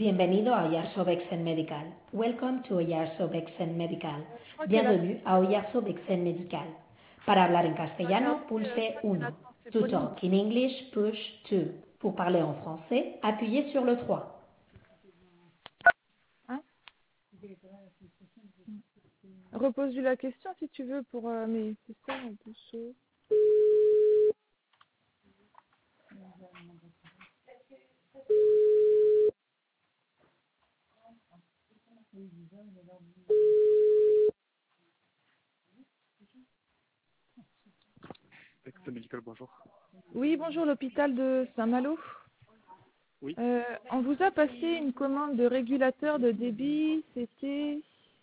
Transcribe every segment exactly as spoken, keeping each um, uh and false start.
Bienvenido a Oyarsobexen Medical. Welcome to Oyarsobexen Medical. Je crois qu'elle a Bienvenue à Oyarsobexen Medical. Para hablar en castellano, regardé, euh, pulse je crois qu'elle uno. attend, c'est To Pauline. talk in English, push two. Pour parler en français, appuyez sur le trois. Hein, repose-lui la question si tu veux pour... euh, mais c'est ça en plus. euh. Texte médical, bonjour. Oui, bonjour, l'hôpital de Saint-Malo. Oui, Euh, on vous a passé une commande de régulateur de débit. C'était...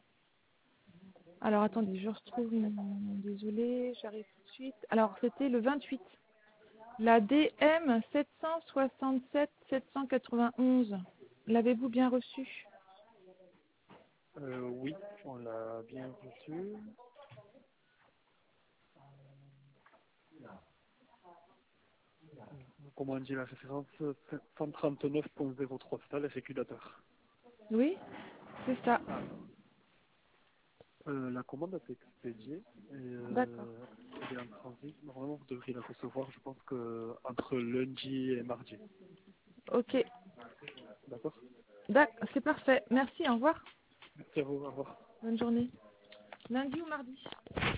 Alors attendez, je retrouve mon... Désolée, j'arrive tout de suite. Alors c'était le vingt-huit. La D M sept cent soixante-sept sept cent quatre-vingt-onze. L'avez-vous bien reçue? euh, oui, on l'a bien reçu. Comment on dit la référence cent trente-neuf point zéro trois, c'est ça, le régulateur. Oui, c'est ça. Alors, euh, la commande a été expédiée et D'accord. euh, elle est en transit. Normalement, vous devriez la recevoir, je pense que entre lundi et mardi. Ok. D'accord? D'accord, c'est parfait. Merci, au revoir. Merci à vous, au revoir. Bonne journée. Lundi ou mardi?